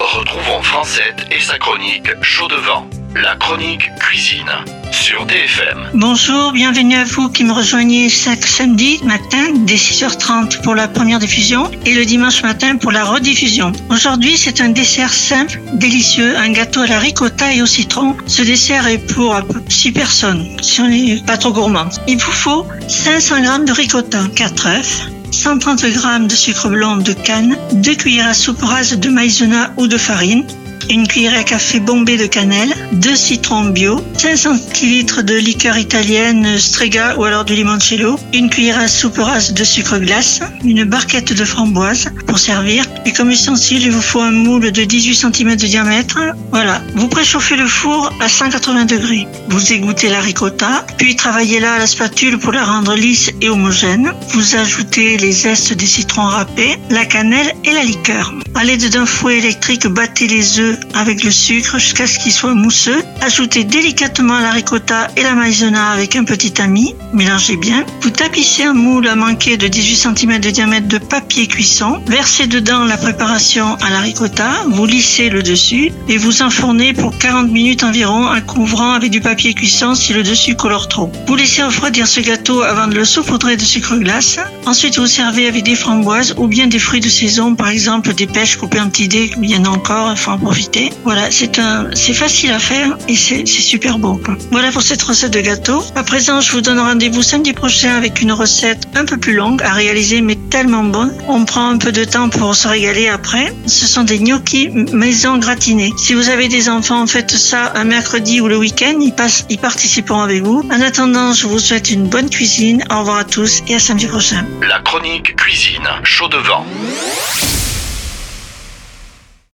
Retrouvons Francette et sa chronique Chaud devant, la chronique cuisine sur DFM. Bonjour, bienvenue à vous qui me rejoignez chaque samedi matin dès 6h30 pour la première diffusion et le dimanche matin pour la rediffusion. Aujourd'hui, c'est un dessert simple, délicieux, un gâteau à la ricotta et au citron. Ce dessert est pour 6 personnes, si on n'est pas trop gourmand. Il vous faut 500 g de ricotta, 4 œufs, 130 g de sucre blanc de canne, 2 cuillères à soupe rases de maïzena ou de farine, une cuillère à café bombée de cannelle, 2 citrons bio, 500 ml de liqueur italienne Strega ou alors du limoncello, une cuillère à soupe rase de sucre glace, une barquette de framboise pour servir. Et comme ustensile, il vous faut un moule de 18 cm de diamètre. Voilà, vous préchauffez le four à 180 degrés. Vous égouttez la ricotta, puis travaillez-la à la spatule pour la rendre lisse et homogène. Vous ajoutez les zestes des citrons râpés, la cannelle et la liqueur. À l'aide d'un fouet électrique, battez les œufs avec le sucre jusqu'à ce qu'ils soient mousseux. Ajoutez délicatement la ricotta et la maïzena avec un petit tamis. Mélangez bien. Vous tapissez un moule à manquer de 18 cm de diamètre de papier cuisson. Versez dedans la préparation à la ricotta. Vous lissez le dessus et vous enfournez pour 40 minutes environ en couvrant avec du papier cuisson si le dessus colore trop. Vous laissez refroidir ce gâteau avant de le saupoudrer de sucre glace. Ensuite, vous servez avec des framboises ou bien des fruits de saison, par exemple des pêches coupées en petits dés. Il y en a encore, il faut en profiter. Voilà, c'est facile à faire et c'est super beau, quoi. Voilà pour cette recette de gâteau. À présent, je vous donne rendez-vous samedi prochain avec une recette un peu plus longue à réaliser mais tellement bonne. On prend un peu de temps pour se régaler après. Ce sont des gnocchis maison gratinés. Si vous avez des enfants, faites ça un mercredi ou le week-end. Ils participeront avec vous. En attendant, je vous souhaite une bonne cuisine. Au revoir à tous et à samedi prochain. La chronique cuisine Chaud devant.